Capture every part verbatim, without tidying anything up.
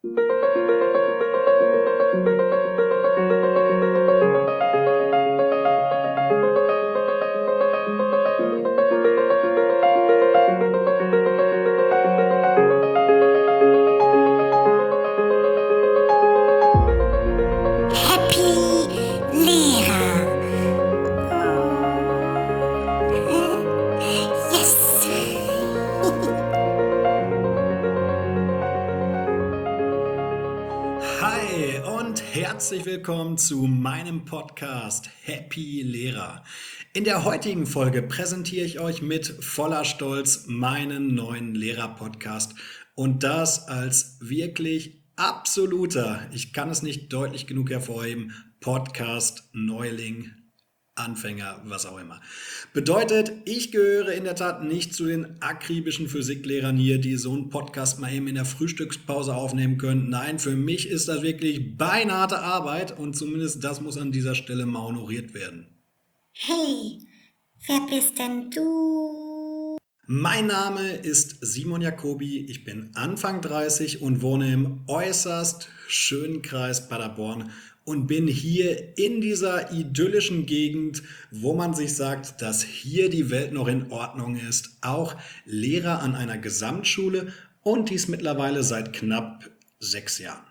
Hi und herzlich willkommen zu meinem Podcast Happy Lehrer. In der heutigen Folge präsentiere ich euch mit voller Stolz meinen neuen Lehrer-Podcast und das als wirklich absoluter, ich kann es nicht deutlich genug hervorheben, Podcast-Neuling. Anfänger, was auch immer. Bedeutet, ich gehöre in der Tat nicht zu den akribischen Physiklehrern hier, die so einen Podcast mal eben in der Frühstückspause aufnehmen können. Nein, für mich ist das wirklich beinharte Arbeit und zumindest das muss an dieser Stelle mal honoriert werden. Hey, wer bist denn du? Mein Name ist Simon Jacobi, ich bin Anfang dreißig und wohne im äußerst schönen Kreis Paderborn und bin hier in dieser idyllischen Gegend, wo man sich sagt, dass hier die Welt noch in Ordnung ist, auch Lehrer an einer Gesamtschule und dies mittlerweile seit knapp sechs Jahren.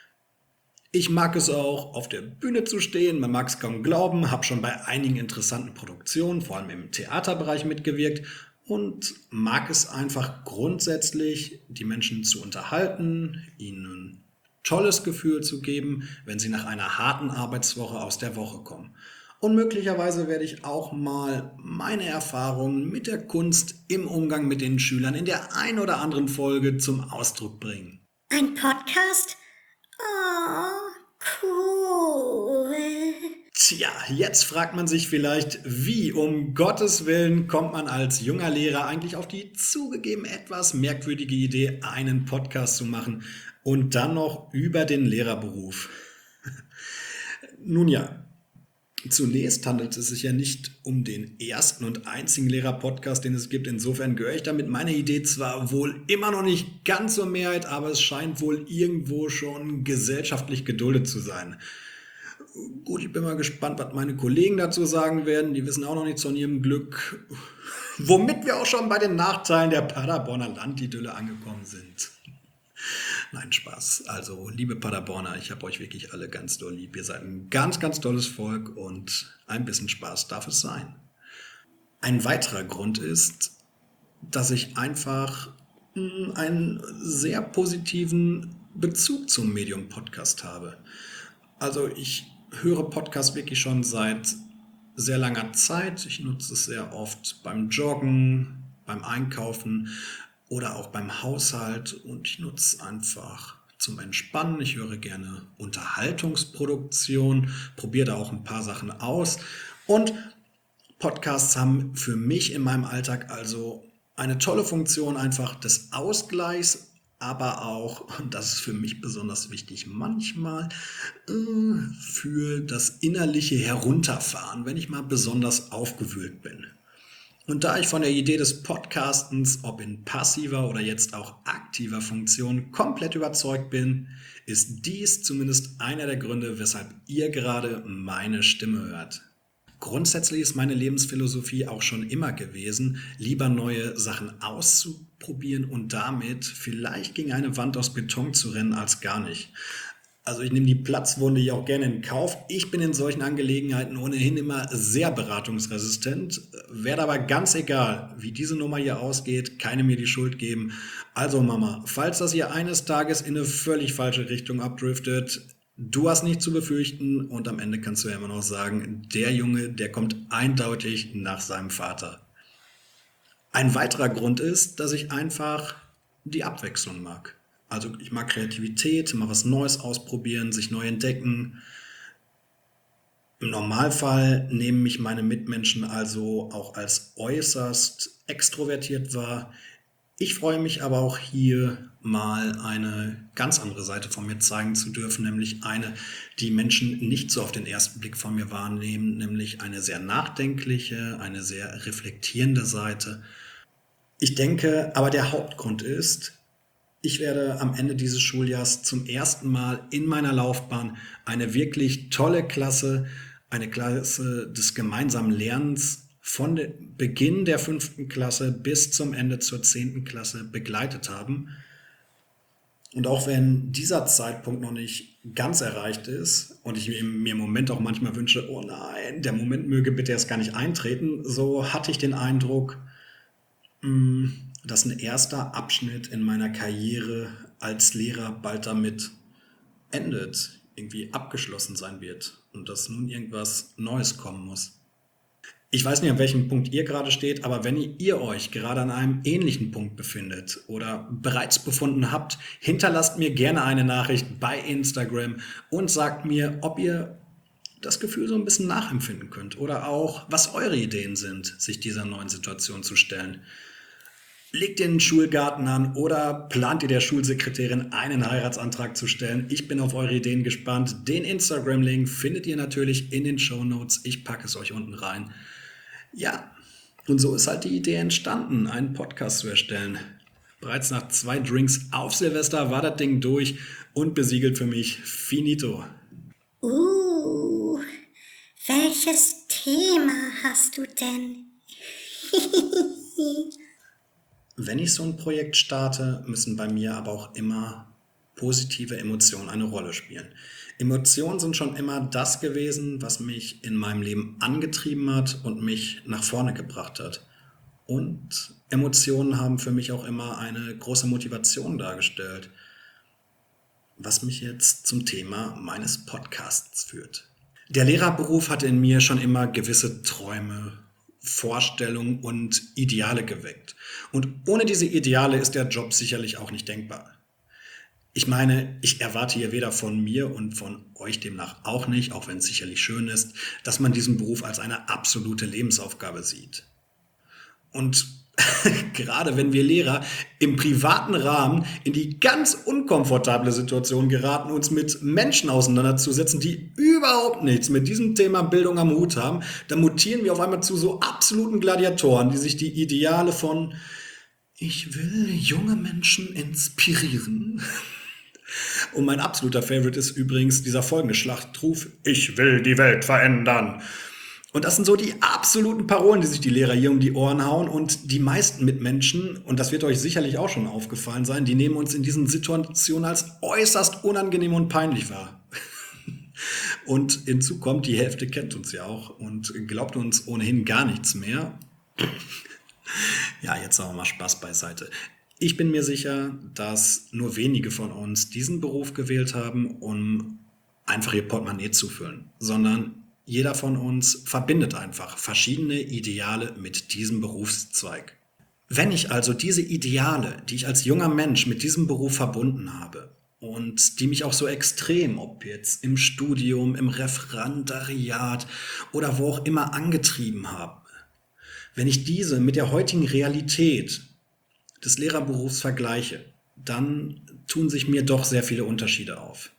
Ich mag es auch, auf der Bühne zu stehen, man mag es kaum glauben, habe schon bei einigen interessanten Produktionen, vor allem im Theaterbereich mitgewirkt und mag es einfach grundsätzlich, die Menschen zu unterhalten, ihnen ein tolles Gefühl zu geben, wenn sie nach einer harten Arbeitswoche aus der Woche kommen. Und möglicherweise werde ich auch mal meine Erfahrungen mit der Kunst im Umgang mit den Schülern in der ein oder anderen Folge zum Ausdruck bringen. Ein Podcast? Oh, cool. Tja, jetzt fragt man sich vielleicht, wie um Gottes Willen kommt man als junger Lehrer eigentlich auf die zugegeben etwas merkwürdige Idee, einen Podcast zu machen und dann noch über den Lehrerberuf. Nun ja, zunächst handelt es sich ja nicht um den ersten und einzigen Lehrer-Podcast, den es gibt. Insofern gehöre ich damit meine Idee zwar wohl immer noch nicht ganz zur Mehrheit, aber es scheint wohl irgendwo schon gesellschaftlich geduldet zu sein. Gut, ich bin mal gespannt, was meine Kollegen dazu sagen werden. Die wissen auch noch nichts von ihrem Glück. Womit wir auch schon bei den Nachteilen der Paderborner Landidylle angekommen sind. Nein, Spaß. Also, liebe Paderborner, ich habe euch wirklich alle ganz doll lieb. Ihr seid ein ganz, ganz tolles Volk und ein bisschen Spaß darf es sein. Ein weiterer Grund ist, dass ich einfach mh, einen sehr positiven Bezug zum Medium Podcast habe. Also, ich höre Podcast wirklich schon seit sehr langer Zeit. Ich nutze es sehr oft beim Joggen, beim Einkaufen oder auch beim Haushalt und ich nutze es einfach zum Entspannen. Ich höre gerne Unterhaltungsproduktion, probiere da auch ein paar Sachen aus und Podcasts haben für mich in meinem Alltag also eine tolle Funktion einfach des Ausgleichs, aber auch, und das ist für mich besonders wichtig, manchmal äh, für das innerliche Herunterfahren, wenn ich mal besonders aufgewühlt bin. Und da ich von der Idee des Podcastens, ob in passiver oder jetzt auch aktiver Funktion, komplett überzeugt bin, ist dies zumindest einer der Gründe, weshalb ihr gerade meine Stimme hört. Grundsätzlich ist meine Lebensphilosophie auch schon immer gewesen, lieber neue Sachen auszuprobieren und damit vielleicht gegen eine Wand aus Beton zu rennen, als gar nicht. Also ich nehme die Platzwunde ja auch gerne in Kauf. Ich bin in solchen Angelegenheiten ohnehin immer sehr beratungsresistent. Werde aber ganz egal, wie diese Nummer hier ausgeht, keine mir die Schuld geben. Also Mama, falls das hier eines Tages in eine völlig falsche Richtung abdriftet, du hast nichts zu befürchten und am Ende kannst du ja immer noch sagen, der Junge, der kommt eindeutig nach seinem Vater. Ein weiterer Grund ist, dass ich einfach die Abwechslung mag. Also ich mag Kreativität, mal was Neues ausprobieren, sich neu entdecken. Im Normalfall nehmen mich meine Mitmenschen also auch als äußerst extrovertiert wahr. Ich freue mich aber auch hier mal eine ganz andere Seite von mir zeigen zu dürfen, nämlich eine, die Menschen nicht so auf den ersten Blick von mir wahrnehmen, nämlich eine sehr nachdenkliche, eine sehr reflektierende Seite. Ich denke, aber der Hauptgrund ist, Ich werde am Ende dieses Schuljahrs zum ersten Mal in meiner Laufbahn eine wirklich tolle Klasse, eine Klasse des gemeinsamen Lernens von de- Beginn der fünften Klasse bis zum Ende zur zehnten Klasse begleitet haben. Und auch wenn dieser Zeitpunkt noch nicht ganz erreicht ist und ich mir mir im Moment auch manchmal wünsche, oh nein, der Moment möge bitte erst gar nicht eintreten, so hatte ich den Eindruck, mh, dass ein erster Abschnitt in meiner Karriere als Lehrer bald damit endet, irgendwie abgeschlossen sein wird und dass nun irgendwas Neues kommen muss. Ich weiß nicht, an welchem Punkt ihr gerade steht, aber wenn ihr euch gerade an einem ähnlichen Punkt befindet oder bereits befunden habt, hinterlasst mir gerne eine Nachricht bei Instagram und sagt mir, ob ihr das Gefühl so ein bisschen nachempfinden könnt oder auch, was eure Ideen sind, sich dieser neuen Situation zu stellen. Legt ihr einen Schulgarten an oder plant ihr der Schulsekretärin einen Heiratsantrag zu stellen? Ich bin auf eure Ideen gespannt. Den Instagram-Link findet ihr natürlich in den Shownotes. Ich packe es euch unten rein. Ja, und so ist halt die Idee entstanden, einen Podcast zu erstellen. Bereits nach zwei Drinks auf Silvester war das Ding durch und besiegelt für mich finito. Uh, welches Thema hast du denn? Wenn ich so ein Projekt starte, müssen bei mir aber auch immer positive Emotionen eine Rolle spielen. Emotionen sind schon immer das gewesen, was mich in meinem Leben angetrieben hat und mich nach vorne gebracht hat. Und Emotionen haben für mich auch immer eine große Motivation dargestellt, was mich jetzt zum Thema meines Podcasts führt. Der Lehrerberuf hat in mir schon immer gewisse Träume, Vorstellungen und Ideale geweckt. Und ohne diese Ideale ist der Job sicherlich auch nicht denkbar. Ich meine, ich erwarte hier weder von mir und von euch demnach auch nicht, auch wenn es sicherlich schön ist, dass man diesen Beruf als eine absolute Lebensaufgabe sieht. Und gerade wenn wir Lehrer im privaten Rahmen in die ganz unkomfortable Situation geraten, uns mit Menschen auseinanderzusetzen, die überhaupt nichts mit diesem Thema Bildung am Hut haben, dann mutieren wir auf einmal zu so absoluten Gladiatoren, die sich die Ideale von "Ich will junge Menschen inspirieren" und mein absoluter Favorite ist übrigens dieser folgende Schlachtruf: "Ich will die Welt verändern." Und das sind so die absoluten Parolen, die sich die Lehrer hier um die Ohren hauen. Und die meisten Mitmenschen, und das wird euch sicherlich auch schon aufgefallen sein, die nehmen uns in diesen Situationen als äußerst unangenehm und peinlich wahr. Und hinzu kommt, die Hälfte kennt uns ja auch und glaubt uns ohnehin gar nichts mehr. Ja, jetzt aber mal Spaß beiseite. Ich bin mir sicher, dass nur wenige von uns diesen Beruf gewählt haben, um einfach ihr Portemonnaie zu füllen, sondern jeder von uns verbindet einfach verschiedene Ideale mit diesem Berufszweig. Wenn ich also diese Ideale, die ich als junger Mensch mit diesem Beruf verbunden habe und die mich auch so extrem, ob jetzt im Studium, im Referendariat oder wo auch immer angetrieben haben, wenn ich diese mit der heutigen Realität des Lehrerberufs vergleiche, dann tun sich mir doch sehr viele Unterschiede auf.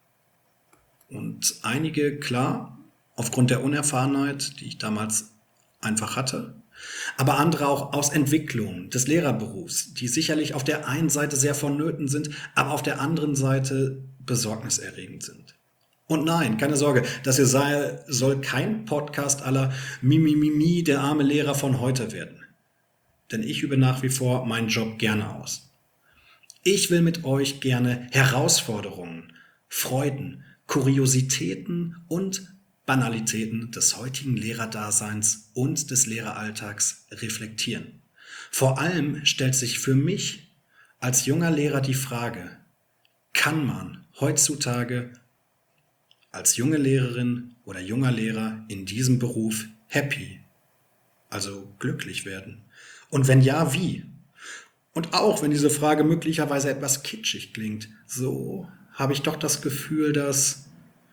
Und einige, klar, aufgrund der Unerfahrenheit, die ich damals einfach hatte, aber andere auch aus Entwicklung des Lehrerberufs, die sicherlich auf der einen Seite sehr vonnöten sind, aber auf der anderen Seite besorgniserregend sind. Und nein, keine Sorge, das hier sei, soll kein Podcast à la Mimimimi, der arme Lehrer von heute werden. Denn ich übe nach wie vor meinen Job gerne aus. Ich will mit euch gerne Herausforderungen, Freuden, Kuriositäten und Banalitäten des heutigen Lehrerdaseins und des Lehreralltags reflektieren. Vor allem stellt sich für mich als junger Lehrer die Frage: Kann man heutzutage als junge Lehrerin oder junger Lehrer in diesem Beruf happy, also glücklich werden? Und wenn ja, wie? Und auch wenn diese Frage möglicherweise etwas kitschig klingt, so habe ich doch das Gefühl, dass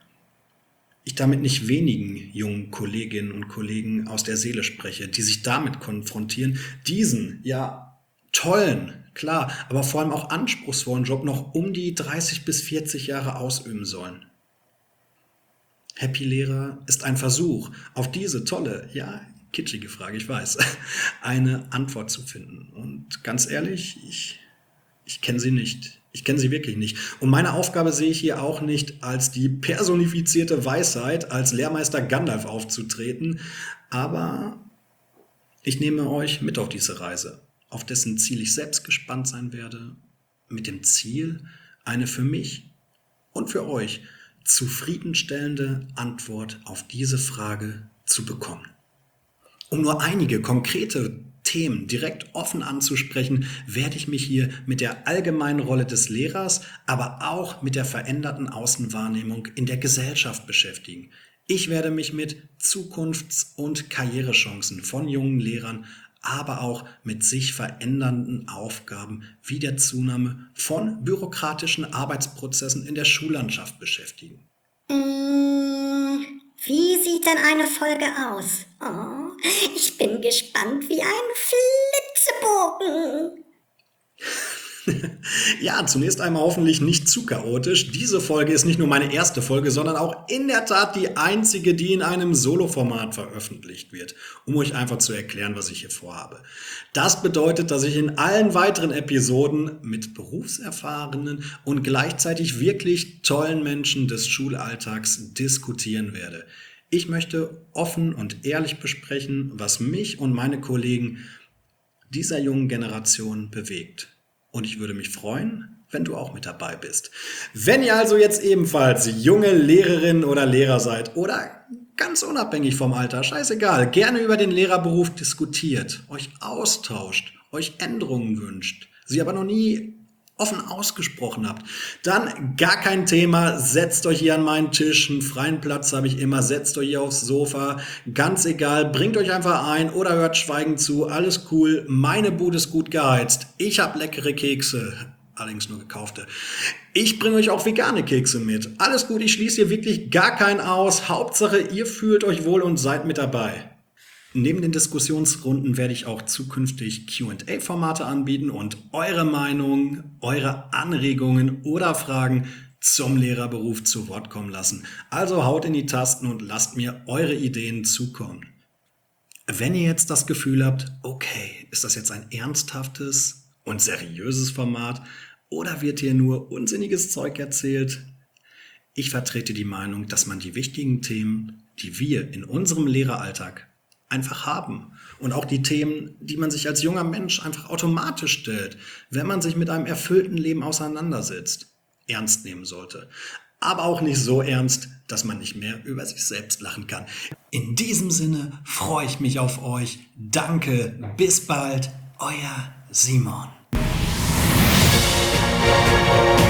ich damit nicht wenigen jungen Kolleginnen und Kollegen aus der Seele spreche, die sich damit konfrontieren, diesen, ja, tollen, klar, aber vor allem auch anspruchsvollen Job noch um die dreißig bis vierzig Jahre ausüben sollen. Happy Lehrer ist ein Versuch, auf diese tolle, ja, kitschige Frage, ich weiß, eine Antwort zu finden. Und ganz ehrlich, ich, ich kenne sie nicht. Ich kenne sie wirklich nicht. Und meine Aufgabe sehe ich hier auch nicht als die personifizierte Weisheit, als Lehrmeister Gandalf aufzutreten. Aber ich nehme euch mit auf diese Reise, auf dessen Ziel ich selbst gespannt sein werde. Mit dem Ziel, eine für mich und für euch zufriedenstellende Antwort auf diese Frage zu bekommen. Um nur einige konkrete Themen direkt offen anzusprechen, werde ich mich hier mit der allgemeinen Rolle des Lehrers, aber auch mit der veränderten Außenwahrnehmung in der Gesellschaft beschäftigen. Ich werde mich mit Zukunfts- und Karrierechancen von jungen Lehrern, aber auch mit sich verändernden Aufgaben wie der Zunahme von bürokratischen Arbeitsprozessen in der Schullandschaft beschäftigen. Mm, wie sieht denn eine Folge aus? Oh, ich bin gespannt wie ein Flitzebogen. Ja, zunächst einmal hoffentlich nicht zu chaotisch. Diese Folge ist nicht nur meine erste Folge, sondern auch in der Tat die einzige, die in einem Solo-Format veröffentlicht wird, um euch einfach zu erklären, was ich hier vorhabe. Das bedeutet, dass ich in allen weiteren Episoden mit berufserfahrenen und gleichzeitig wirklich tollen Menschen des Schulalltags diskutieren werde. Ich möchte offen und ehrlich besprechen, was mich und meine Kollegen dieser jungen Generation bewegt. Und ich würde mich freuen, wenn du auch mit dabei bist. Wenn ihr also jetzt ebenfalls junge Lehrerin oder Lehrer seid oder ganz unabhängig vom Alter, scheißegal, gerne über den Lehrerberuf diskutiert, euch austauscht, euch Änderungen wünscht, sie aber noch nie offen ausgesprochen habt, dann gar kein Thema, setzt euch hier an meinen Tisch, einen freien Platz habe ich immer, setzt euch hier aufs Sofa, ganz egal, bringt euch einfach ein oder hört schweigend zu, alles cool, meine Bude ist gut geheizt, ich habe leckere Kekse, allerdings nur gekaufte, ich bringe euch auch vegane Kekse mit, alles gut, ich schließe hier wirklich gar keinen aus, Hauptsache ihr fühlt euch wohl und seid mit dabei. Neben den Diskussionsrunden werde ich auch zukünftig Q und A-Formate anbieten und eure Meinung, eure Anregungen oder Fragen zum Lehrerberuf zu Wort kommen lassen. Also haut in die Tasten und lasst mir eure Ideen zukommen. Wenn ihr jetzt das Gefühl habt, okay, ist das jetzt ein ernsthaftes und seriöses Format oder wird hier nur unsinniges Zeug erzählt? Ich vertrete die Meinung, dass man die wichtigen Themen, die wir in unserem Lehreralltag einfach haben. Und auch die Themen, die man sich als junger Mensch einfach automatisch stellt, wenn man sich mit einem erfüllten Leben auseinandersetzt, ernst nehmen sollte. Aber auch nicht so ernst, dass man nicht mehr über sich selbst lachen kann. In diesem Sinne freue ich mich auf euch. Danke, bis bald, euer Simon.